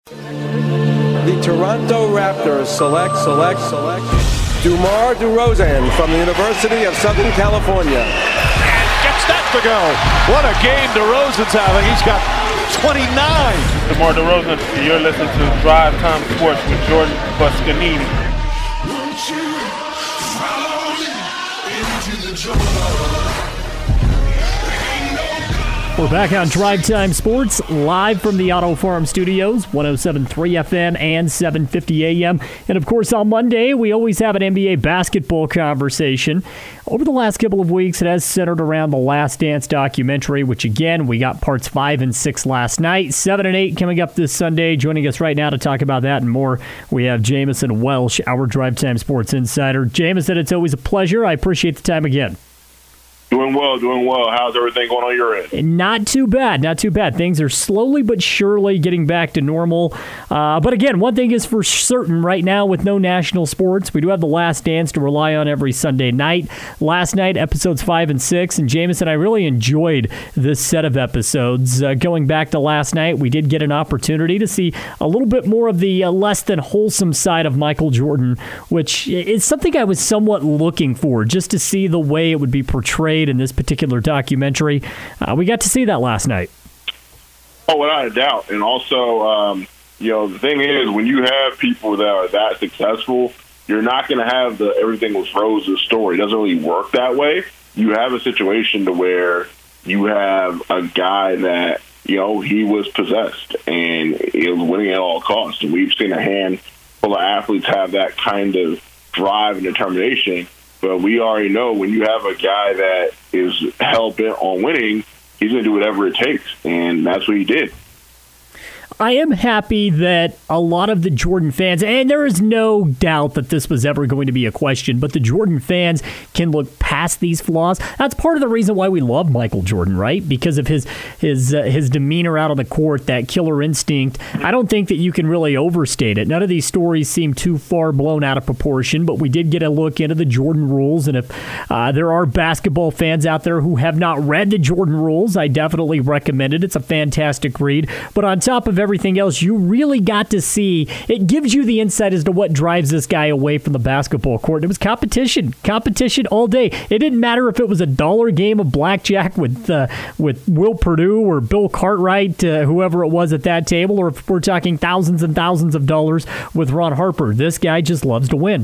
The Toronto Raptors select DeMar DeRozan from the University of Southern California. And gets that to go. What a game DeRozan's having. He's got 29. DeMar DeRozan, you're listening to Drive Time Sports with Jordan Buscanini. Won't you follow me into the jungle? We're back on Drive Time Sports, live from the Auto Farm Studios, 107.3 FM and 750 AM. And, of course, on Monday, we always have an NBA basketball conversation. Over the last couple of weeks, it has centered around the Last Dance documentary, which, again, we got parts 5 and 6 last night. 7 and 8 coming up this Sunday. Joining us right now to talk about that and more, we have Jamison Welsh, our Drive Time Sports insider. Jamison, it's always a pleasure. I appreciate the time again. Doing well. How's everything going on your end? Not too bad. Things are slowly but surely getting back to normal. But again, one thing is for certain right now with no national sports, we do have the Last Dance to rely on every Sunday night. Last night, episodes 5 and 6, and Jamison, I really enjoyed this set of episodes. Going back to last night, we did get an opportunity to see a little bit more of the less than wholesome side of Michael Jordan, which is something I was somewhat looking for, just to see the way it would be portrayed in this particular documentary. We got to see that last night. Oh, without a doubt. And also, the thing is, when you have people that are that successful, you're not going to have the everything was roses story. It doesn't really work that way. You have a situation to where you have a guy that, he was possessed and he was winning at all costs. And we've seen a handful of athletes have that kind of drive and determination. But we already know when you have a guy that is hell-bent on winning, he's going to do whatever it takes, and that's what he did. I am happy that a lot of the Jordan fans, and there is no doubt that this was ever going to be a question, but the Jordan fans can look past these flaws. That's part of the reason why we love Michael Jordan, right? Because of his demeanor out on the court, that killer instinct. I don't think that you can really overstate it. None of these stories seem too far blown out of proportion, but we did get a look into the Jordan rules, and if there are basketball fans out there who have not read the Jordan rules, I definitely recommend it. It's a fantastic read. But on top of everything else, you really got to see, it gives you the insight as to what drives this guy away from the basketball court. It was competition all day. It didn't matter if it was a dollar game of blackjack with Will Perdue or Bill Cartwright, whoever it was at that table, or if we're talking thousands and thousands of dollars with Ron Harper. This guy just loves to win.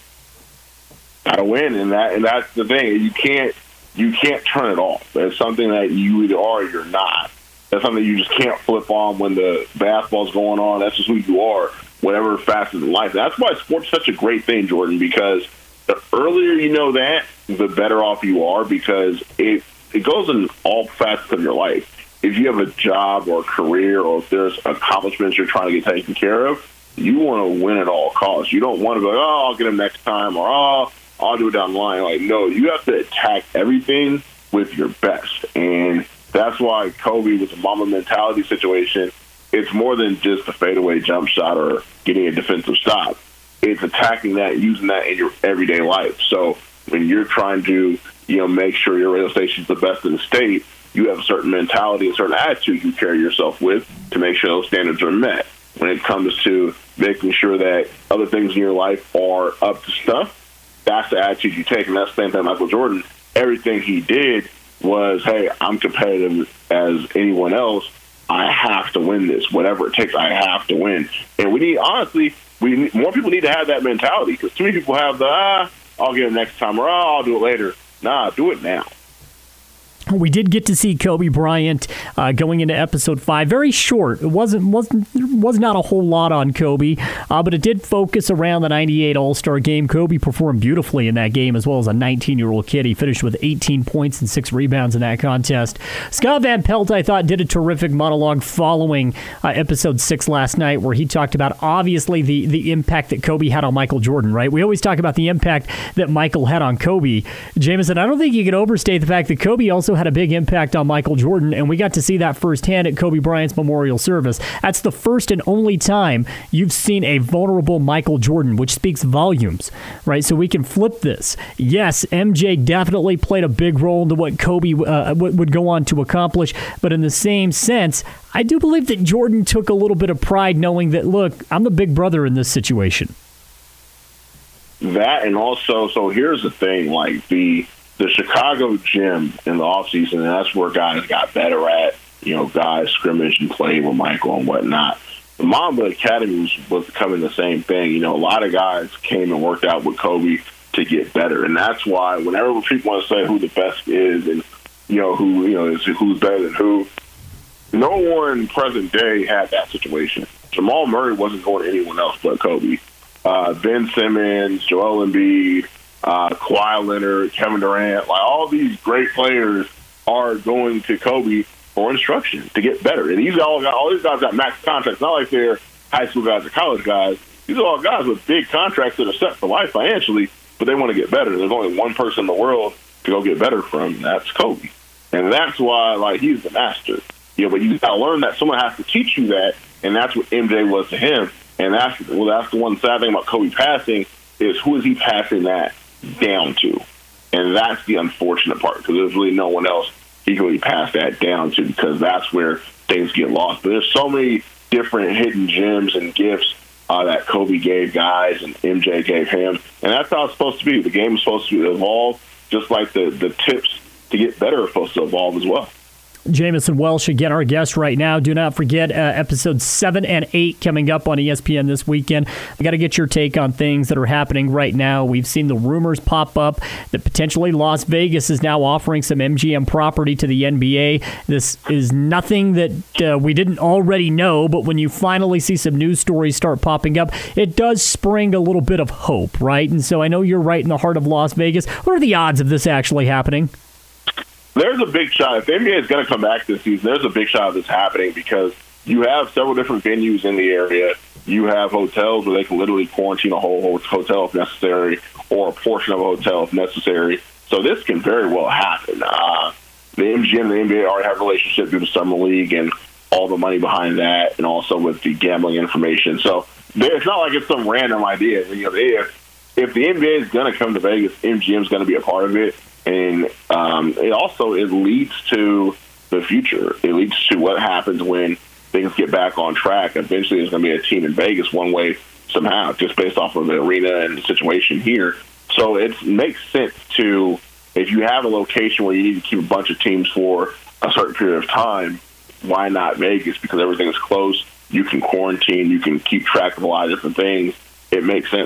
Gotta win, and that's the thing. You can't turn it off. It's something that you either are or you're not. That's something you just can't flip on when the basketball's going on. That's just who you are, whatever facet of life. That's why sports is such a great thing, Jordan, because the earlier you know that, the better off you are, because it goes in all facets of your life. If you have a job or a career, or if there's accomplishments you're trying to get taken care of, you want to win at all costs. You don't want to go, I'll get him next time, or I'll do it down the line. Like, no, you have to attack everything with your best. And that's why Kobe, with the Mamba mentality situation, it's more than just a fadeaway jump shot or getting a defensive stop. It's attacking that, using that in your everyday life. So when you're trying to, make sure your radio station is the best in the state, you have a certain mentality, a certain attitude you carry yourself with to make sure those standards are met. When it comes to making sure that other things in your life are up to stuff, that's the attitude you take. And that's the same thing Michael Jordan. Everything he did was, hey, I'm competitive as anyone else. I have to win this. Whatever it takes, I have to win. And more people need to have that mentality, because too many people have the, I'll get it next time, or I'll do it later. Nah, do it now. We did get to see Kobe Bryant going into episode 5. Very short. It was not a whole lot on Kobe, but it did focus around the 98 All-Star game. Kobe performed beautifully in that game, as well as a 19-year-old kid. He finished with 18 points and 6 rebounds in that contest. Scott Van Pelt, I thought, did a terrific monologue following episode 6 last night, where he talked about, obviously, the impact that Kobe had on Michael Jordan, right? We always talk about the impact that Michael had on Kobe. Jamison, I don't think you can overstate the fact that Kobe also had a big impact on Michael Jordan, and we got to see that firsthand at Kobe Bryant's memorial service. That's the first and only time you've seen a vulnerable Michael Jordan, which speaks volumes, right? So we can flip this. Yes, MJ definitely played a big role into what Kobe would go on to accomplish, but in the same sense, I do believe that Jordan took a little bit of pride knowing that, look, I'm the big brother in this situation. That, and also, so here's the thing, like the Chicago gym in the offseason, and that's where guys got better at, guys scrimmaged and played with Michael and whatnot. The Mamba Academy was becoming the same thing. A lot of guys came and worked out with Kobe to get better, and that's why whenever people want to say who the best is and, who's better than who, no one present day had that situation. Jamal Murray wasn't going to anyone else but Kobe. Ben Simmons, Joel Embiid, Kawhi Leonard, Kevin Durant, like all these great players are going to Kobe for instruction to get better. And all these guys got max contracts. Not like they're high school guys or college guys. These are all guys with big contracts that are set for life financially, but they want to get better. There's only one person in the world to go get better from, and that's Kobe. And that's why, he's the master. But you got to learn that someone has to teach you that, and that's what MJ was to him. And that's the one sad thing about Kobe passing is who is he passing that down to? And that's the unfortunate part because there's really no one else he can really pass that down to because that's where things get lost. But there's so many different hidden gems and gifts that Kobe gave guys and MJ gave him. And that's how it's supposed to be. The game is supposed to evolve just like the tips to get better are supposed to evolve as well. Jamison Welsh, again, our guest right now. Do not forget episodes 7 and 8 coming up on ESPN this weekend. We got to get your take on things that are happening right now. We've seen the rumors pop up that potentially Las Vegas is now offering some MGM property to the NBA. This is nothing that we didn't already know, but when you finally see some news stories start popping up, it does spring a little bit of hope, right? And so I know you're right in the heart of Las Vegas. What are the odds of this actually happening? There's a big shot. If the NBA is going to come back this season, there's a big shot of this happening because you have several different venues in the area. You have hotels where they can literally quarantine a whole hotel if necessary or a portion of a hotel if necessary. So this can very well happen. The MGM and the NBA already have a relationship through the Summer League and all the money behind that and also with the gambling information. So it's not like it's some random idea. If the NBA is going to come to Vegas, MGM is going to be a part of it. And it leads to the future. It leads to what happens when things get back on track. Eventually, there's going to be a team in Vegas one way somehow, just based off of the arena and the situation here. So it makes sense to, if you have a location where you need to keep a bunch of teams for a certain period of time, why not Vegas? Because everything is close. You can quarantine. You can keep track of a lot of different things. It makes sense.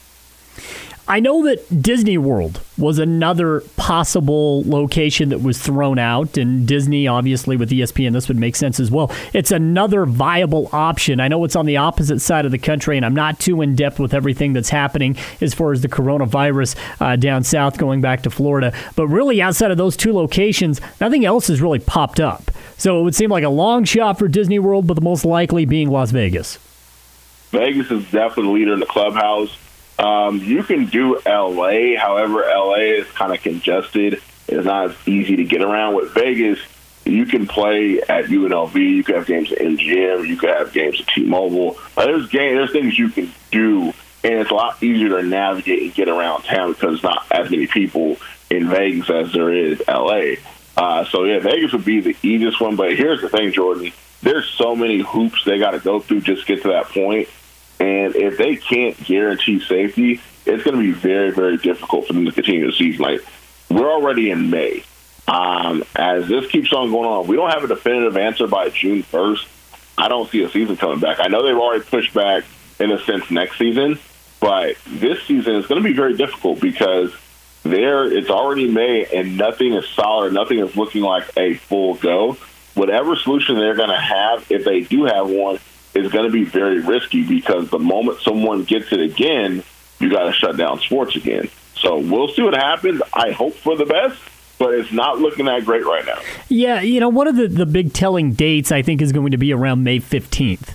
I know that Disney World was another possible location that was thrown out, and Disney, obviously, with ESPN, this would make sense as well. It's another viable option. I know it's on the opposite side of the country, and I'm not too in-depth with everything that's happening as far as the coronavirus down south going back to Florida. But really, outside of those two locations, nothing else has really popped up. So it would seem like a long shot for Disney World, but the most likely being Las Vegas. Vegas is definitely the leader in the clubhouse. You can do L.A., however, L.A. is kind of congested. It's not as easy to get around. With Vegas, you can play at UNLV. You can have games at MGM. You can have games at T-Mobile. There's things you can do, and it's a lot easier to navigate and get around town because there's not as many people in Vegas as there is L.A. Vegas would be the easiest one. But here's the thing, Jordan. There's so many hoops they got to go through just to get to that point. And if they can't guarantee safety, it's going to be very, very difficult for them to continue the season. Like, we're already in May. As this keeps on going on, we don't have a definitive answer by June 1st. I don't see a season coming back. I know they've already pushed back, in a sense, next season. But this season is going to be very difficult because it's already May and nothing is solid. Nothing is looking like a full go. Whatever solution they're going to have, if they do have one, is going to be very risky because the moment someone gets it again, you got to shut down sports again. So we'll see what happens. I hope for the best, but it's not looking that great right now. Yeah, one of the big telling dates, I think, is going to be around May 15th.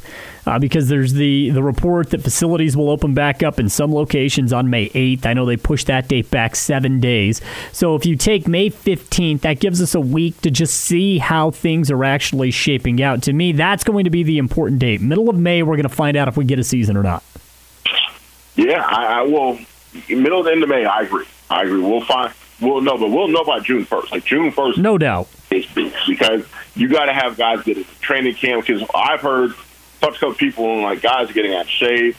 because there's the report that facilities will open back up in some locations on May 8th. I know they pushed that date back 7 days. So if you take May 15th, that gives us a week to just see how things are actually shaping out. To me, that's going to be the important date. Middle of May, we're going to find out if we get a season or not. Yeah, I will. Middle to end of May, I agree. We'll know by June 1st. Like June 1st, no doubt, is big because you got to have guys get into training camp. Because I've heard talk to people and like guys are getting out of shape.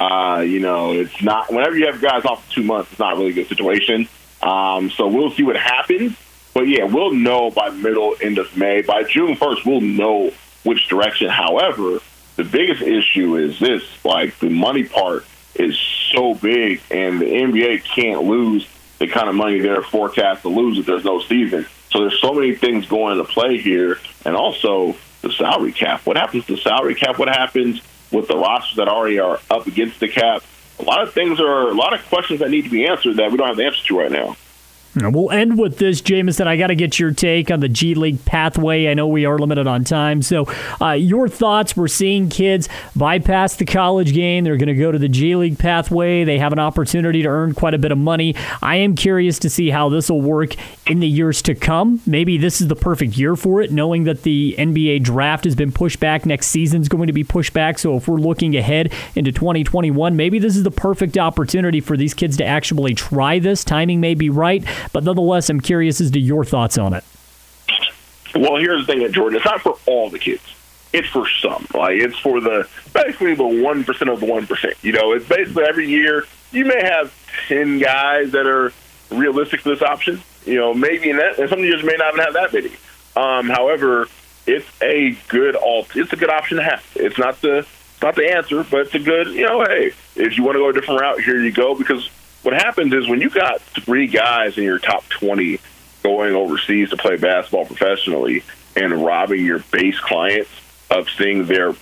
It's not whenever you have guys off for 2 months, it's not really a good situation. So we'll see what happens. But yeah, we'll know by end of May. By June 1st, we'll know which direction. However, the biggest issue is this: like the money part is so big, and the NBA can't lose the kind of money they're forecast to lose if there's no season. So there's so many things going into play here, and also the salary cap. What happens to the salary cap? What happens with the rosters that already are up against the cap? A lot of questions that need to be answered that we don't have the answer to right now. We'll end with this, Jamison. I got to get your take on the G League pathway. I know we are limited on time. So your thoughts, we're seeing kids bypass the college game. They're going to go to the G League pathway. They have an opportunity to earn quite a bit of money. I am curious to see how this will work in the years to come. Maybe this is the perfect year for it, knowing that the NBA draft has been pushed back. Next season's going to be pushed back. So if we're looking ahead into 2021, maybe this is the perfect opportunity for these kids to actually try this. Timing may be right. But nonetheless, I'm curious as to your thoughts on it. Well, here's the thing, Jordan. It's not for all the kids. It's for some. Like it's for basically the 1% of the 1%. It's basically every year you may have 10 guys that are realistic for this option. Maybe in that, and some years may not even have that many. However, it's a good option to have. It's not the answer, but it's a good. Hey, if you want to go a different route, here you go. Because what happens is when you got 3 guys in your top 20 going overseas to play basketball professionally and robbing your base clients of seeing their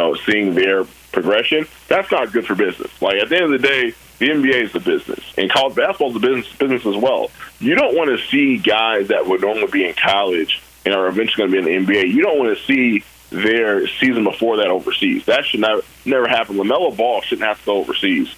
progression, that's not good for business. Like at the end of the day, the NBA is the business, and college basketball is a business as well. You don't want to see guys that would normally be in college and are eventually going to be in the NBA. You don't want to see their season before that overseas. That should never happen. LaMelo Ball shouldn't have to go overseas.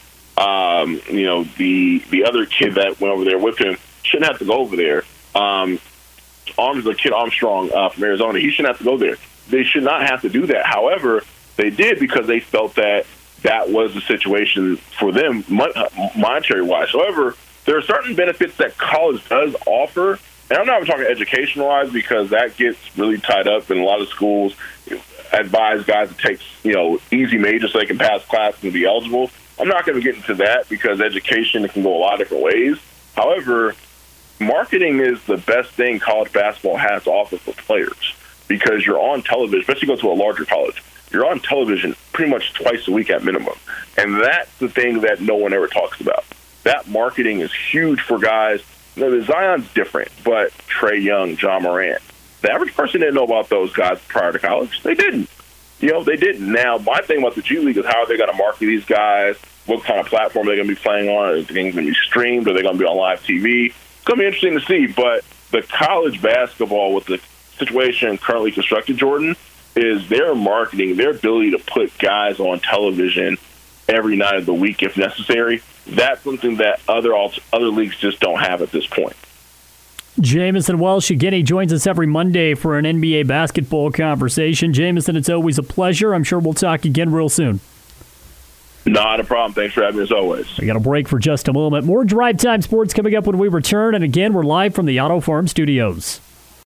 The other kid that went over there with him shouldn't have to go over there. The kid Armstrong from Arizona, he shouldn't have to go there. They should not have to do that. However, they did because they felt that was the situation for them monetary-wise. However, there are certain benefits that college does offer, and I'm not even talking education-wise because that gets really tied up, and a lot of schools advise guys to take easy majors so they can pass classes and be eligible. I'm not going to get into that because education can go a lot of different ways. However, marketing is the best thing college basketball has to offer for players because you're on television, especially go to a larger college. You're on television pretty much twice a week at minimum. And that's the thing that no one ever talks about. That marketing is huge for guys. Zion's different, but Trae Young, John Morant, the average person didn't know about those guys prior to college. They didn't. They didn't. Now, my thing about the G League is how are they going to market these guys? What kind of platform are they going to be playing on? Are they going to be streamed? Are they going to be on live TV? It's going to be interesting to see. But the college basketball with the situation currently constructed, Jordan, is their marketing, their ability to put guys on television every night of the week if necessary. That's something that other leagues just don't have at this point. Jamison Welsh, again, he joins us every Monday for an NBA basketball conversation. Jamison, it's always a pleasure. I'm sure we'll talk again real soon. Not a problem. Thanks for having me as always. We got a break for just a moment. More Drive Time Sports coming up when we return. And again, we're live from the Auto Farm Studios.